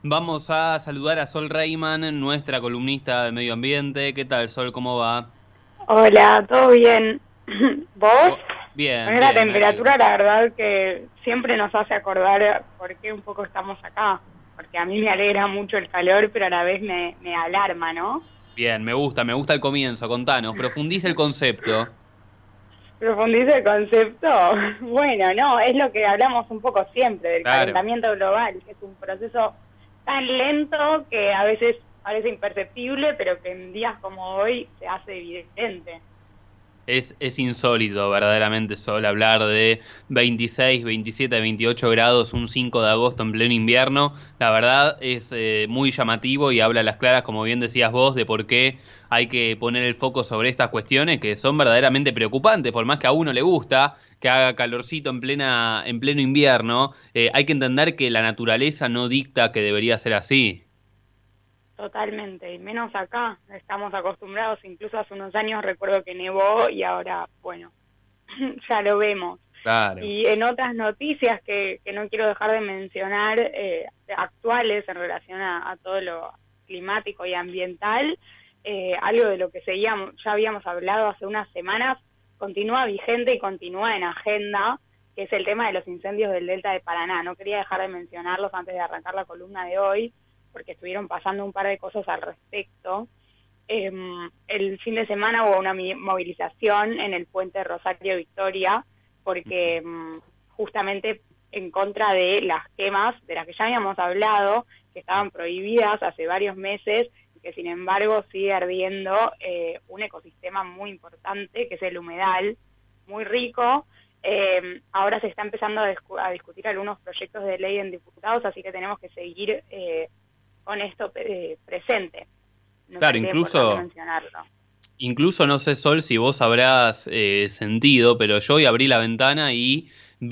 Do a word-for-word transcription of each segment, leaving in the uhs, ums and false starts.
Vamos a saludar a Sol Reiman, nuestra columnista de medio ambiente. ¿Qué tal, Sol? ¿Cómo va? Hola, ¿todo bien? ¿Vos? Bu- Bien, Con la bien, me alegro. temperatura, la verdad que siempre nos hace acordar por qué un poco estamos acá. Porque a mí me alegra mucho el calor, pero a la vez me, me alarma, ¿no? Bien, me gusta, me gusta el comienzo. Contanos, profundiza el concepto. Profundiza el concepto. Bueno, no, es lo que hablamos un poco siempre del Claro. calentamiento global, que es un proceso tan lento que a veces parece imperceptible, pero que en días como hoy se hace evidente. Es, es insólito, verdaderamente, Sol, hablar de veintiséis, veintisiete, veintiocho grados un cinco de agosto en pleno invierno. La verdad es eh, muy llamativo y habla a las claras, como bien decías vos, de por qué hay que poner el foco sobre estas cuestiones que son verdaderamente preocupantes, por más que a uno le gusta que haga calorcito en plena, en pleno invierno, eh, hay que entender que la naturaleza no dicta que debería ser así. Totalmente, y menos acá, estamos acostumbrados, incluso hace unos años recuerdo que nevó y ahora, bueno, ya lo vemos. Claro. Y en otras noticias que, que no quiero dejar de mencionar, eh, actuales en relación a, a todo lo climático y ambiental, eh, algo de lo que seguíamos, ya habíamos hablado hace unas semanas, continúa vigente y continúa en agenda, que es el tema de los incendios del Delta de Paraná. No quería dejar de mencionarlos antes de arrancar la columna de hoy, porque estuvieron pasando un par de cosas al respecto. Eh, el fin de semana hubo una movilización en el puente Rosario Victoria, porque um, justamente en contra de las quemas de las que ya habíamos hablado, que estaban prohibidas hace varios meses, y que sin embargo sigue ardiendo eh, un ecosistema muy importante, que es el humedal, muy rico. Eh, ahora se está empezando a, discu a discutir algunos proyectos de ley en diputados, así que tenemos que seguir eh, con esto eh, presente. Me Claro, parecía importante incluso mencionarlo. Incluso no sé, Sol, si vos habrás eh, sentido, pero yo hoy abrí la ventana y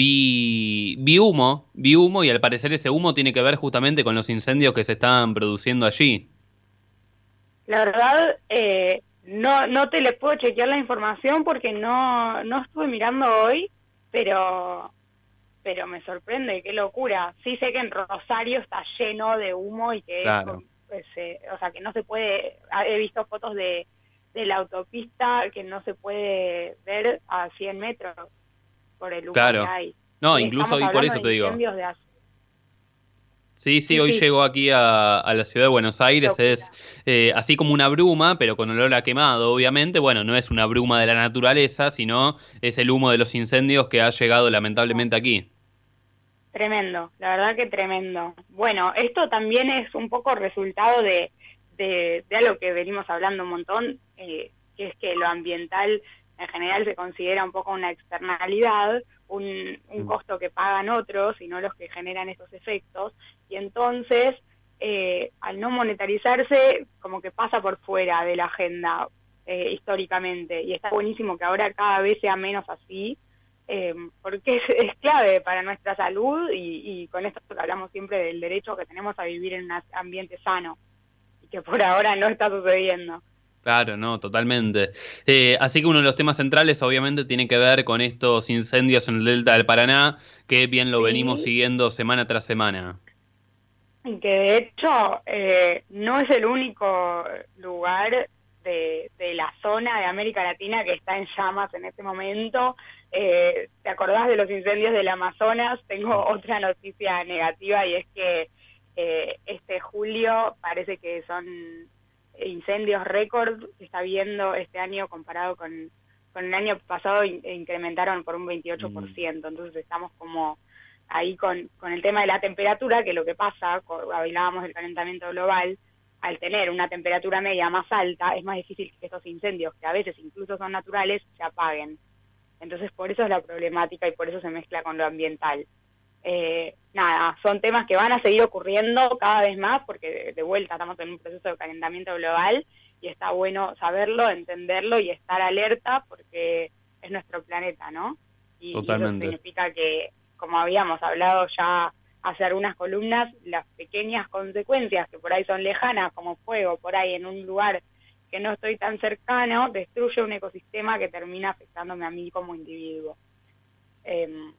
vi, vi humo, vi humo y al parecer ese humo tiene que ver justamente con los incendios que se están produciendo allí. La verdad, eh, no, no te le puedo chequear la información porque no, no estuve mirando hoy, pero, pero me sorprende, qué locura. Sí sé que en Rosario está lleno de humo y que es, Claro, pues, eh, o sea, que no se puede, he visto fotos de, de la autopista que no se puede ver a cien metros por el humo que claro. hay. No, Y incluso estamos y por hablando eso de te digo. incendios de hace... Sí, sí, Sí, hoy sí, llego aquí a, a la ciudad de Buenos qué Aires, es locura. eh, así como una bruma, pero con olor a quemado, obviamente. Bueno, no es una bruma de la naturaleza, sino es el humo de los incendios que ha llegado lamentablemente aquí. Tremendo, la verdad que tremendo. Bueno, esto también es un poco resultado de, de, de algo que venimos hablando un montón, eh, que es que lo ambiental en general se considera un poco una externalidad, un, un Mm. costo que pagan otros y no los que generan esos efectos, y entonces eh, al no monetarizarse como que pasa por fuera de la agenda eh, históricamente, y está buenísimo que ahora cada vez sea menos así, eh, porque es, es, clave para nuestra salud y, y con esto que hablamos siempre del derecho que tenemos a vivir en un ambiente sano y que por ahora no está sucediendo. Claro, no, totalmente. Eh, así que uno de los temas centrales obviamente tiene que ver con estos incendios en el delta del Paraná, que bien lo venimos Sí, siguiendo semana tras semana. y que de hecho eh, no es el único lugar de, de la zona de América Latina que está en llamas en este momento. Eh, ¿Te acordás de los incendios del Amazonas? Tengo otra noticia negativa y es que eh, este julio parece que son incendios récord que está viendo este año comparado con, con el año pasado, in, incrementaron por un veintiocho por Mm. ciento. Entonces estamos como ahí con, con el tema de la temperatura, que lo que pasa, hablábamos del calentamiento global, al tener una temperatura media más alta, es más difícil que estos incendios, que a veces incluso son naturales, se apaguen. Entonces por eso es la problemática y por eso se mezcla con lo ambiental. Eh, nada, son temas que van a seguir ocurriendo cada vez más porque de, de vuelta estamos en un proceso de calentamiento global y está bueno saberlo, entenderlo y estar alerta porque es nuestro planeta, ¿no? Y, y eso Totalmente. significa que, como habíamos hablado ya hace algunas columnas, las pequeñas consecuencias que por ahí son lejanas, como fuego, por ahí en un lugar que no estoy tan cercano, destruye un ecosistema que termina afectándome a mí como individuo. Eh,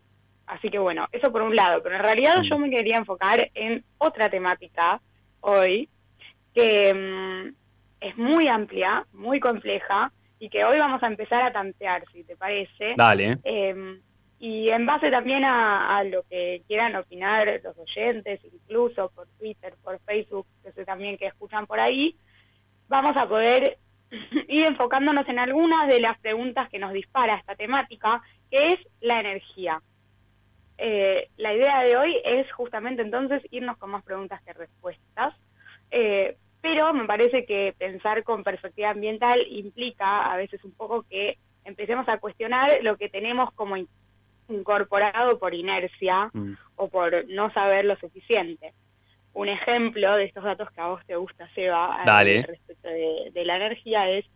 Así que bueno, eso por un lado, pero en realidad yo me quería enfocar en otra temática hoy, que mmm, es muy amplia, muy compleja, y que hoy vamos a empezar a tantear, si te parece. Dale. Eh, y en base también a, a lo que quieran opinar los oyentes, incluso por Twitter, por Facebook, que sé también que escuchan por ahí, vamos a poder ir enfocándonos en algunas de las preguntas que nos dispara esta temática, que es la energía. Eh, la idea de hoy es justamente entonces irnos con más preguntas que respuestas, eh, pero me parece que pensar con perspectiva ambiental implica a veces un poco que empecemos a cuestionar lo que tenemos como in- incorporado por inercia mm. o por no saber lo suficiente. Un ejemplo de estos datos que a vos te gusta, Seba, Dale. respecto de, de la energía es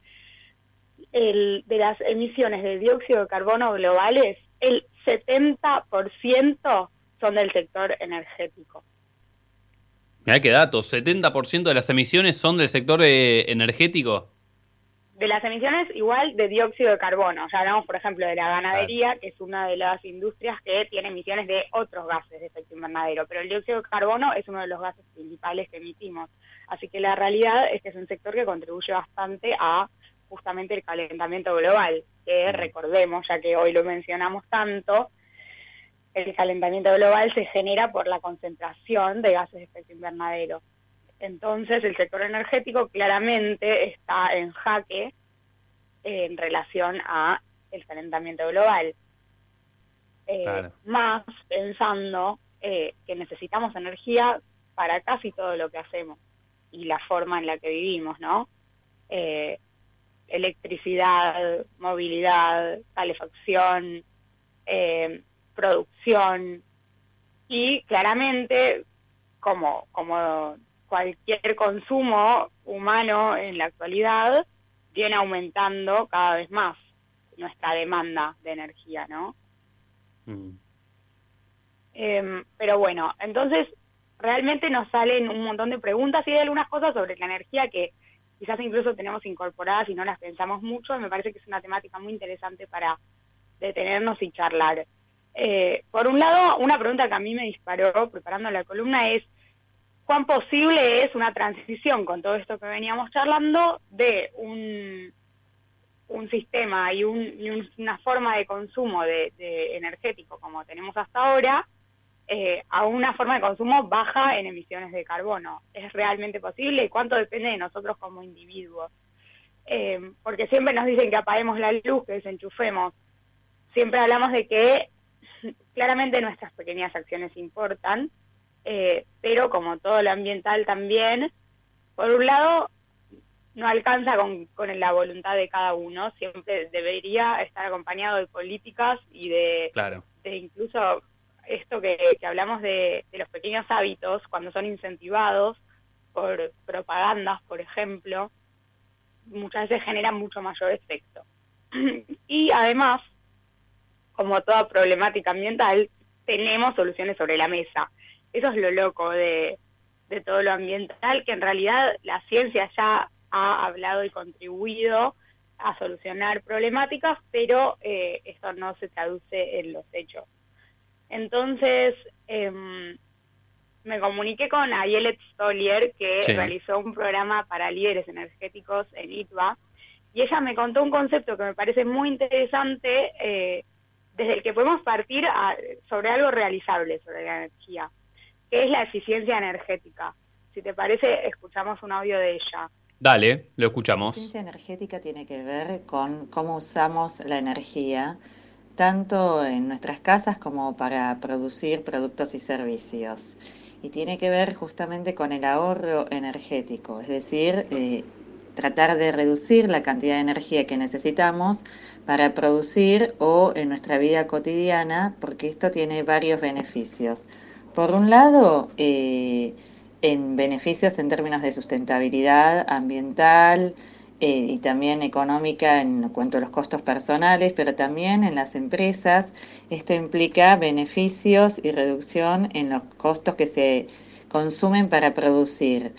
el de las emisiones de dióxido de carbono globales, el setenta por ciento son del sector energético. Mirá qué datos, setenta por ciento de las emisiones son del sector eh, energético. De las emisiones igual de dióxido de carbono. Ya hablamos, por ejemplo, de la ganadería, claro, que es una de las industrias que tiene emisiones de otros gases de efecto invernadero, pero el dióxido de carbono es uno de los gases principales que emitimos. Así que la realidad es que es un sector que contribuye bastante a justamente el calentamiento global, que recordemos, ya que hoy lo mencionamos tanto, el calentamiento global se genera por la concentración de gases de efecto invernadero. Entonces, el sector energético claramente está en jaque eh, en relación a el calentamiento global. Eh, claro. Más pensando eh, que necesitamos energía para casi todo lo que hacemos y la forma en la que vivimos, ¿no? Eh, electricidad, movilidad, calefacción, eh, producción y claramente como, como cualquier consumo humano en la actualidad viene aumentando cada vez más nuestra demanda de energía, ¿no? Mm. Eh, pero bueno, entonces realmente nos salen un montón de preguntas y hay algunas cosas sobre la energía que quizás incluso tenemos incorporadas y no las pensamos mucho, y me parece que es una temática muy interesante para detenernos y charlar. Eh, por un lado, una pregunta que a mí me disparó preparando la columna es ¿cuán posible es una transición con todo esto que veníamos charlando de un, un sistema y, un, y un, una forma de consumo de, de energético como tenemos hasta ahora eh, a una forma de consumo baja en emisiones de carbono? ¿Es realmente posible? ¿Y cuánto depende de nosotros como individuos? Eh, porque siempre nos dicen que apaguemos la luz, que desenchufemos. Siempre hablamos de que claramente nuestras pequeñas acciones importan, eh, pero como todo lo ambiental también, por un lado, no alcanza con, con la voluntad de cada uno, siempre debería estar acompañado de políticas y de, claro. de incluso esto que, que hablamos de, de los pequeños hábitos, cuando son incentivados por propagandas, por ejemplo, muchas veces generan mucho mayor efecto. Y además, como toda problemática ambiental, tenemos soluciones sobre la mesa. Eso es lo loco de, de todo lo ambiental, que en realidad la ciencia ya ha hablado y contribuido a solucionar problemáticas, pero eh, esto no se traduce en los hechos. Entonces, eh, me comuniqué con Ayelet Stolier, que sí. realizó un programa para líderes energéticos en I T B A, y ella me contó un concepto que me parece muy interesante, eh, desde el que podemos partir a, sobre algo realizable sobre la energía, que es la eficiencia energética. Si te parece, escuchamos un audio de ella. Dale, lo escuchamos. La eficiencia energética tiene que ver con cómo usamos la energía, tanto en nuestras casas como para producir productos y servicios. Y tiene que ver justamente con el ahorro energético, es decir, eh, tratar de reducir la cantidad de energía que necesitamos para producir o en nuestra vida cotidiana, porque esto tiene varios beneficios. Por un lado, eh, en beneficios en términos de sustentabilidad ambiental eh, y también económica en cuanto a los costos personales, pero también en las empresas. Esto implica beneficios y reducción en los costos que se consumen para producir.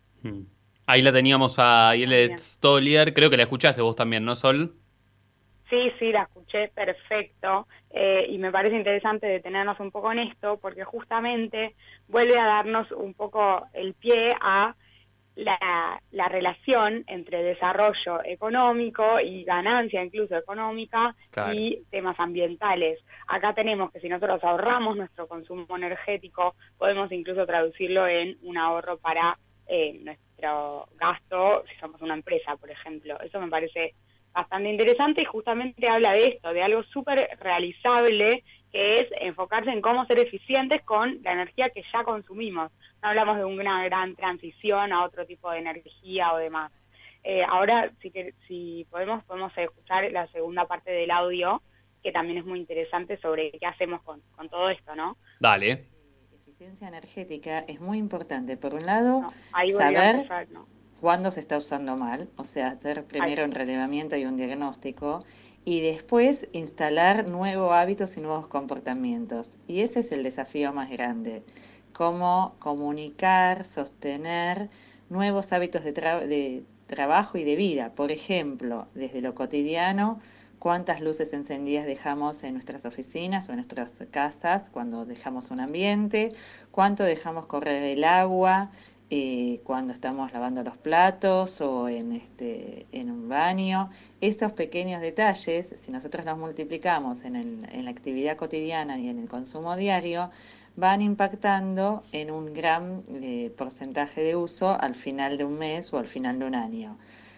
Ahí la teníamos a Ayelet Stolier, creo que la escuchaste vos también, ¿no, Sol? Sí, sí, la escuché perfecto eh, y me parece interesante detenernos un poco en esto porque justamente vuelve a darnos un poco el pie a la, la relación entre desarrollo económico y ganancia incluso económica Claro. y temas ambientales. Acá tenemos que si nosotros ahorramos nuestro consumo energético, podemos incluso traducirlo en un ahorro para eh, nuestro gasto si somos una empresa, por ejemplo. Eso me parece bastante interesante y justamente habla de esto, de algo súper realizable, que es enfocarse en cómo ser eficientes con la energía que ya consumimos. No hablamos de una gran transición a otro tipo de energía o demás. Eh, ahora, si, que, si podemos, podemos escuchar la segunda parte del audio, que también es muy interesante sobre qué hacemos con, con todo esto, ¿no? Dale. Eficiencia energética es muy importante. Por un lado, no, ahí saber empezar, ¿no? cuándo se está usando mal, o sea, hacer primero Ahí. un relevamiento y un diagnóstico, y después instalar nuevos hábitos y nuevos comportamientos. Y ese es el desafío más grande, cómo comunicar, sostener nuevos hábitos de, tra- de trabajo y de vida. Por ejemplo, desde lo cotidiano, cuántas luces encendidas dejamos en nuestras oficinas o en nuestras casas cuando dejamos un ambiente, cuánto dejamos correr el agua, eh, cuando estamos lavando los platos o en, este, en un baño. Esos pequeños detalles, si nosotros los multiplicamos en, el, en la actividad cotidiana y en el consumo diario, van impactando en un gran eh, porcentaje de uso al final de un mes o al final de un año.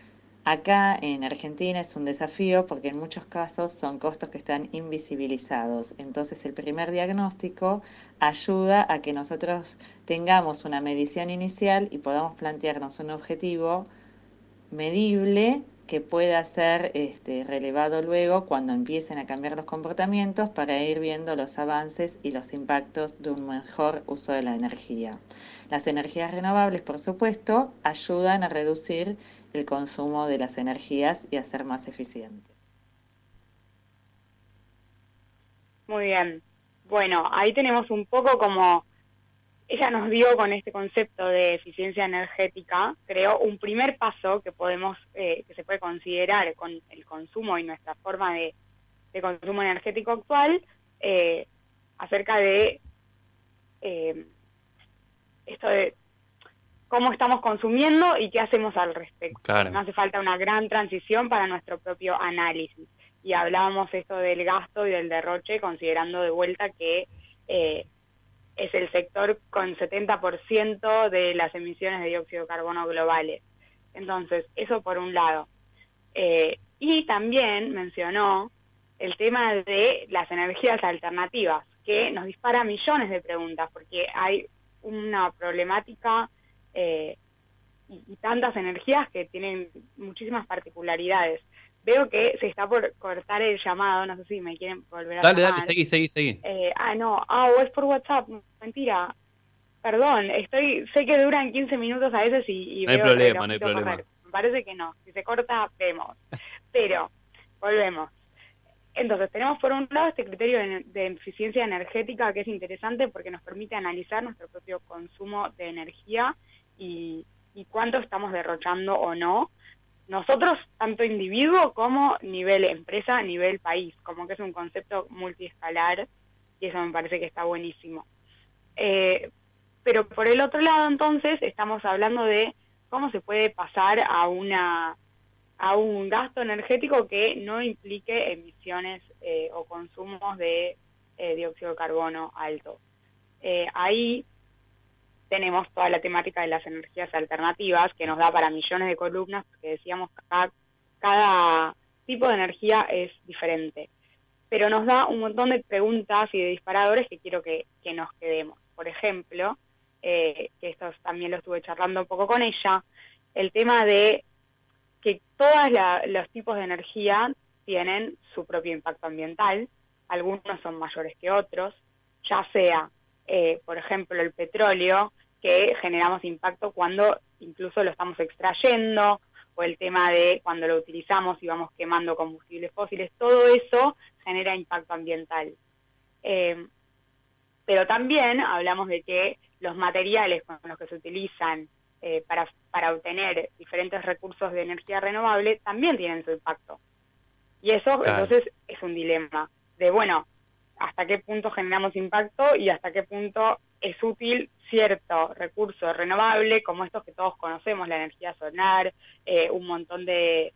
Acá en Argentina es un desafío porque en muchos casos son costos que están invisibilizados. Entonces el primer diagnóstico ayuda a que nosotros tengamos una medición inicial y podamos plantearnos un objetivo medible que pueda ser este, relevado luego cuando empiecen a cambiar los comportamientos para ir viendo los avances y los impactos de un mejor uso de la energía. Las energías renovables, por supuesto, ayudan a reducir el consumo de las energías y a ser más eficiente. Muy bien. Bueno, ahí tenemos un poco como ella nos dio con este concepto de eficiencia energética, creó un primer paso que podemos, eh, que se puede considerar con el consumo y nuestra forma de, de consumo energético actual, eh, acerca de eh, esto de cómo estamos consumiendo y qué hacemos al respecto. Claro. No hace falta una gran transición para nuestro propio análisis. Y hablábamos esto del gasto y del derroche, considerando de vuelta que eh, es el sector con setenta por ciento de las emisiones de dióxido de carbono globales. Entonces, eso por un lado. Eh, y también mencionó el tema de las energías alternativas, que nos dispara millones de preguntas, porque hay una problemática eh, y, y tantas energías que tienen muchísimas particularidades. Veo que se está por cortar el llamado, no sé si me quieren volver a Dale, llamar. dale, seguí, seguí, seguí. Eh, ah, no, ah, o es por WhatsApp, mentira. Perdón, estoy, sé que duran quince minutos a veces y, y No hay veo el problema, no hay relojito problema. correr. Me parece que no, si se corta, vemos. Pero, volvemos. Entonces, tenemos por un lado este criterio de, de eficiencia energética que es interesante porque nos permite analizar nuestro propio consumo de energía y, y cuánto estamos derrochando o no. Nosotros, tanto individuo como nivel empresa, nivel país, como que es un concepto multiescalar y eso me parece que está buenísimo. Eh, pero por el otro lado, entonces, estamos hablando de cómo se puede pasar a una a un gasto energético que no implique emisiones eh, o consumos de eh, dióxido de carbono alto. Eh, ahí tenemos toda la temática de las energías alternativas, que nos da para millones de columnas, porque decíamos que cada, cada tipo de energía es diferente. Pero nos da un montón de preguntas y de disparadores que quiero que, que nos quedemos. Por ejemplo, eh, que esto también lo estuve charlando un poco con ella, el tema de que todos los tipos de energía tienen su propio impacto ambiental, algunos son mayores que otros, ya sea, eh, por ejemplo, el petróleo, que generamos impacto cuando incluso lo estamos extrayendo, o el tema de cuando lo utilizamos y vamos quemando combustibles fósiles, todo eso genera impacto ambiental. Eh, pero también hablamos de que los materiales con los que se utilizan eh, para, para obtener diferentes recursos de energía renovable también tienen su impacto. Y eso, Claro. entonces, es un dilema de, bueno, hasta qué punto generamos impacto y hasta qué punto es útil cierto recurso renovable, como estos que todos conocemos, la energía solar, eh, un montón de,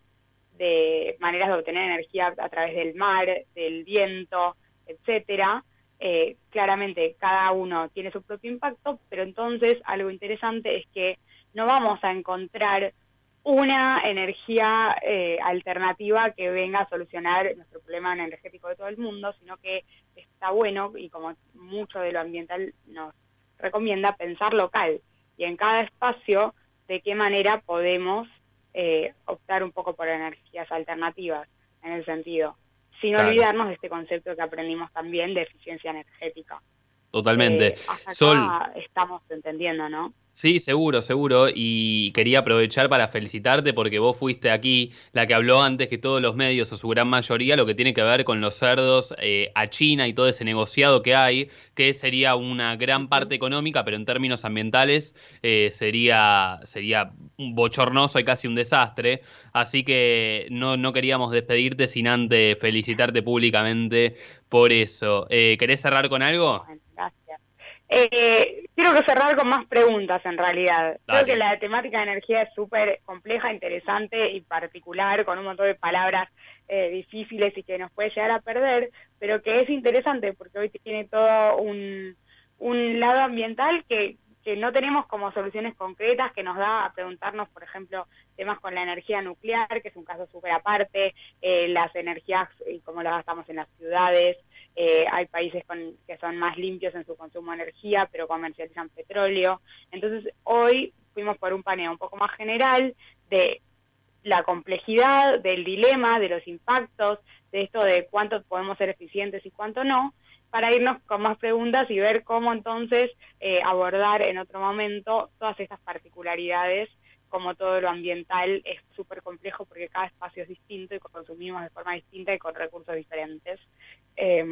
de maneras de obtener energía a través del mar, del viento, etcétera. Eh, claramente cada uno tiene su propio impacto, pero entonces algo interesante es que no vamos a encontrar una energía eh, alternativa que venga a solucionar nuestro problema energético de todo el mundo, sino que está bueno, y como mucho de lo ambiental nos recomienda, pensar local y en cada espacio de qué manera podemos eh, optar un poco por energías alternativas en el sentido, sin Claro. olvidarnos de este concepto que aprendimos también de eficiencia energética. Totalmente. Eh, hasta acá Sol, estamos entendiendo, ¿no? sí, seguro, seguro. Y quería aprovechar para felicitarte porque vos fuiste aquí la que habló antes que todos los medios, o su gran mayoría, lo que tiene que ver con los cerdos eh, a China y todo ese negociado que hay, que sería una gran parte económica, pero en términos ambientales eh, sería, sería un bochornoso y casi un desastre. Así que no, no queríamos despedirte sin antes felicitarte públicamente por eso. Eh, ¿querés cerrar con algo? Bueno, gracias. Eh, quiero cerrar con más preguntas en realidad. Dale. Creo que la temática de energía es súper compleja, interesante y particular, con un montón de palabras eh, difíciles y que nos puede llegar a perder, pero que es interesante porque hoy tiene todo un, un lado ambiental que, que no tenemos como soluciones concretas, que nos da a preguntarnos, por ejemplo, temas con la energía nuclear, que es un caso súper aparte, eh, las energías y cómo las gastamos en las ciudades. Eh, hay países con, que son más limpios en su consumo de energía, pero comercializan petróleo. Entonces, hoy fuimos por un paneo un poco más general de la complejidad, del dilema, de los impactos, de esto de cuánto podemos ser eficientes y cuánto no, para irnos con más preguntas y ver cómo entonces eh, abordar en otro momento todas estas particularidades. Como todo lo ambiental es súper complejo porque cada espacio es distinto y consumimos de forma distinta y con recursos diferentes. Eh,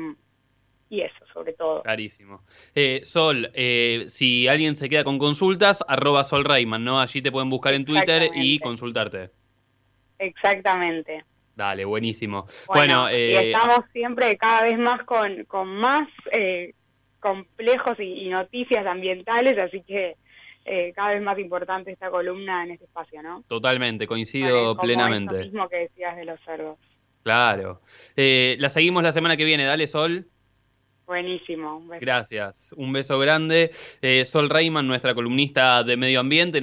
y eso, sobre todo. Clarísimo. Eh, Sol, eh, si alguien se queda con consultas, arroba Sol Reimann, ¿no? Allí te pueden buscar en Twitter y consultarte. Exactamente. Dale, buenísimo. Bueno, Bueno, eh, y estamos siempre cada vez más con, con más eh, complejos y, y noticias ambientales, así que eh, cada vez más importante esta columna en este espacio, ¿no? totalmente, coincido Bueno, como plenamente. Eso mismo que decías de los cerdos. Claro. Eh, la seguimos la semana que viene, dale, Sol. Buenísimo. Un beso. Gracias. Un beso grande. Eh, Sol Reimann, nuestra columnista de medio ambiente.